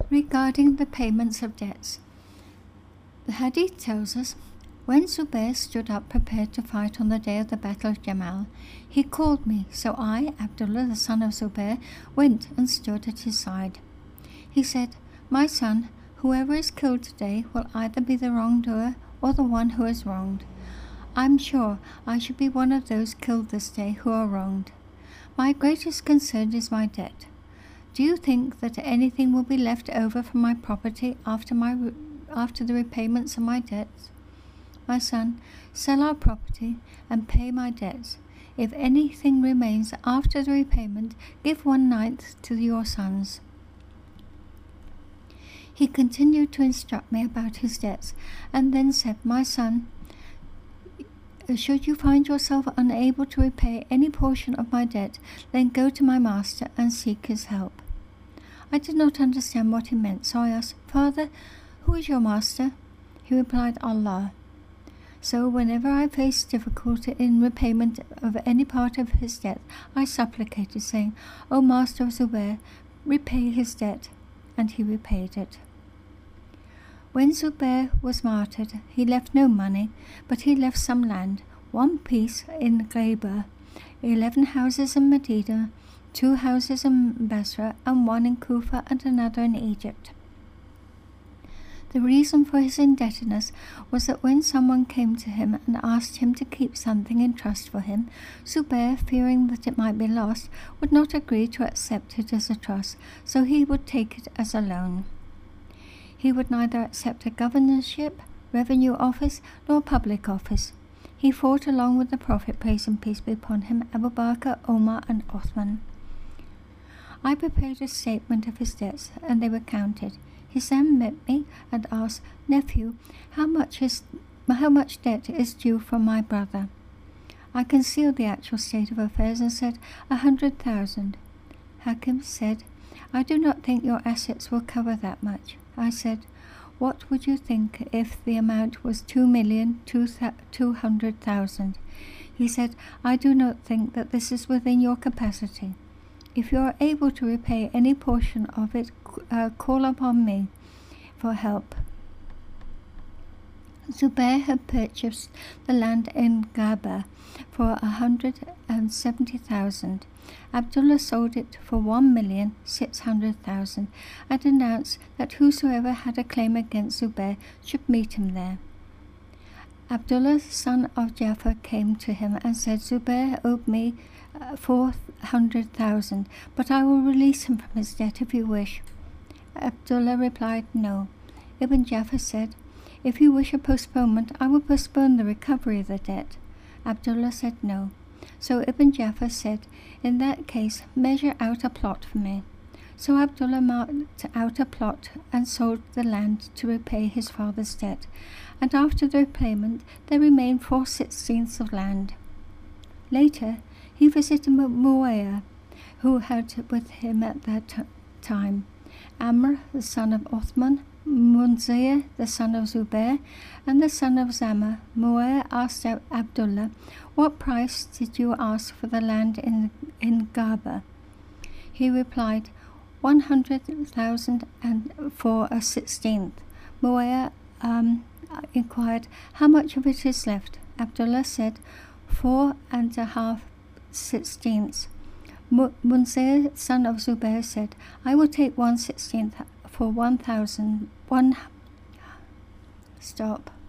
Regarding the payments of debts, the Hadith tells us, when Zubair stood up prepared to fight on the day of the Battle of Jamal, he called me, so I, Abdullah the son of Zubair, went and stood at his side. He said, "My son, whoever is killed today will either be the wrongdoer or the one who is wronged. I'm sure I should be one of those killed this day who are wronged. My greatest concern is my debt. Do you think that anything will be left over from my property after the repayments of my debts? My son, sell our property and pay my debts. If anything remains after the repayment, give 1/9 to your sons." He continued to instruct me about his debts, and then said, "My son, should you find yourself unable to repay any portion of my debt, then go to my master and seek his help." I did not understand what he meant, so I asked, "Father, who is your master?" He replied, "Allah." So whenever I faced difficulty in repayment of any part of his debt, I supplicated, saying, "O Master of Zubair, repay his debt," and he repaid it. When Zubair was martyred, he left no money, but he left some land, 1 piece in Ghaiba, 11 houses in Medina, 2 houses in Basra, and 1 in Kufa and another in Egypt. The reason for his indebtedness was that when someone came to him and asked him to keep something in trust for him, Zubair, fearing that it might be lost, would not agree to accept it as a trust, so he would take it as a loan. He would neither accept a governorship, revenue office, nor public office. He fought along with the Prophet, praise and peace be upon him, Abu Bakr, Omar, and Othman. I prepared a statement of his debts, and they were counted. He then met me and asked, "Nephew, how much debt is due from my brother?" I concealed the actual state of affairs and said, 100,000. Hakim said, "I do not think your assets will cover that much." I said, "What would you think if the amount was 2,200,000? He said, "I do not think that this is within your capacity. If you are able to repay any portion of it, call upon me for help." Zubair had purchased the land in Ghaba for 170,000. Abdullah sold it for 1,600,000 and announced that whosoever had a claim against Zubair should meet him there. Abdullah, son of Jafar, came to him and said, "Zubair owed me 400,000, but I will release him from his debt if you wish." Abdullah replied, "No." Ibn Jafar said, "If you wish a postponement, I will postpone the recovery of the debt." Abdullah said, "No." So Ibn Jafar said, "In that case, measure out a plot for me." So Abdullah marked out a plot and sold the land to repay his father's debt, and after the repayment there remained 4/16 of land. Later he visited Muawiyah, who had with him at that time Amr, the son of Uthman, Munzir, the son of Zubair, and the son of Zama. Muawiyah asked Abdullah, "What price did you ask for the land in Ghaba?" He replied, 100,000 and for a 16th. Muawiyah inquired, "How much of it is left?" Abdullah said, 4.5/16. Munzir, son of Zubair, said, "I will take 1/16 for 1,000. Stop.